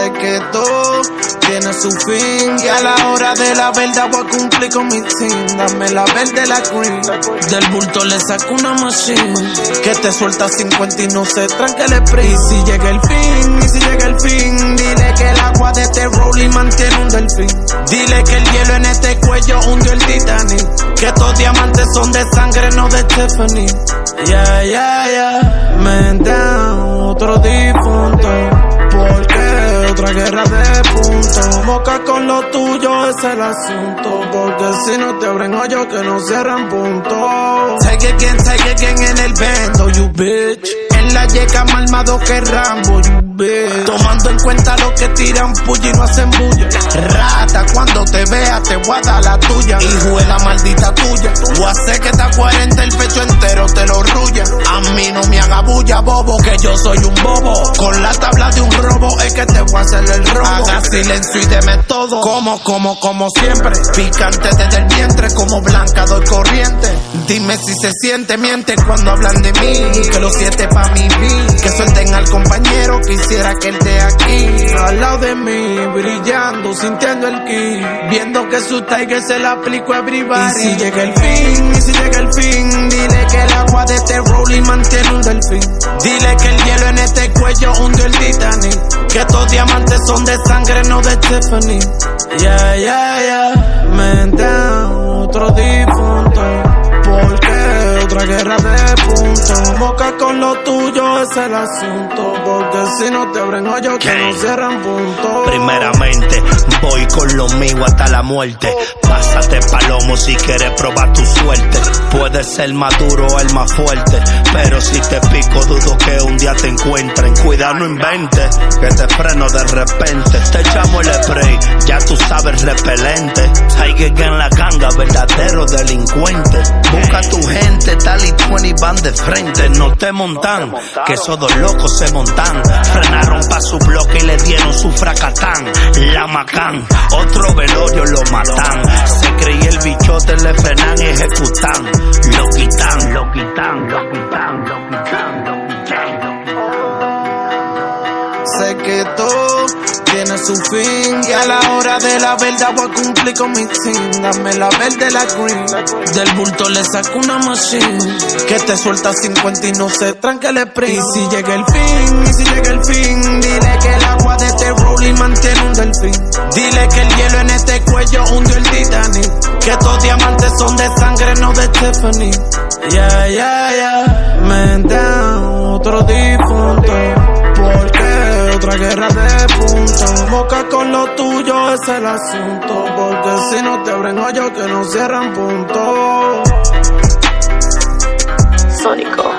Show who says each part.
Speaker 1: Sé que todo tiene su fin y a la hora de la verdad voy a cumplir con mi team. Dame la verde, la green. Del bulto le saco una machine que te suelta 50 y no se tranque el sprint. Y si llega el fin, dile que el agua de este rolling mantiene un delfín. Dile que el hielo en este cuello hundió el Titanic, que estos diamantes son de sangre, no de Tiffany. Man down, otro difunto, porque otra guerra de punto. Boca con lo tuyo es el asunto, porque si no te abren hoyo que no cierran punto. Take it again en el bendo, you bitch. En la yeca más armado que Rambo, you bitch. Tomando en cuenta lo que tiran puya y no hacen bulla. Rata, cuando te vea te voy a dar la tuya. Hijo de la maldita tuya. Voy a hacer que te 40 el pecho entero te lo rulla. A mí no me haga bulla, bobo, que yo soy un bobo. Con la tabla de un robo es que te voy a hacer el robo. Haga silencio y deme todo. Como siempre. Picante desde el vientre, como blanca doy corriente. Dime si se siente, miente cuando hablan de mí. Que los 7 pa' mí vi. Que suelten al compañero, quisiera que él esté aquí al lado de mí, brillando, sintiendo el ki. Viendo que su tiger se la aplico a everybody. Y si llega el fin, dile que el agua de este rolling mantiene un delfín. Dile que el hielo en este cuello hundió el Titanic, que estos diamantes son de sangre, no de Tiffany. Man down, otro difunto, porque otra guerra de punto. Boca con lo tuyo es el asunto, porque si no te abren hoyo que no cierran punto.
Speaker 2: Primeramente, voy con lo mío hasta la muerte. Pásate palomo si quieres probar tu suerte. Puedes ser más duro o el más fuerte, pero si te pico dudo que un día te encuentren. Cuidado, no inventes, que te freno de repente. Te echamos el spray, ya tú sabes, repelente. Hay que en la ganga, verdadero delincuente. Busca a tu gente, tal y 20 van de frente. No te montan, que esos dos locos se montan. Frenaron pa' su bloque y le dieron su fracatán. La macán, otro velorio lo matan. Se creía el bichote, le frenan y ejecutan. Lo quitan.
Speaker 1: Sé que todo tiene su fin y a la hora de la verdad voy a cumplir con mi team. Dame la verde, la green. Del bulto le saco una machine que te suelta 50 y no se tranque el sprint. Y si llega el fin, dile que el agua de este rolling mantiene un delfín. Dile que el hielo en este cuello hundió el Titanic, que estos diamantes son de sangre, no de Tiffany. Man down, otro difunto, porque otra guerra de punto. Boca con lo tuyo es el asunto, porque si no te abren hoyo que no cierran punto.
Speaker 3: Sónico.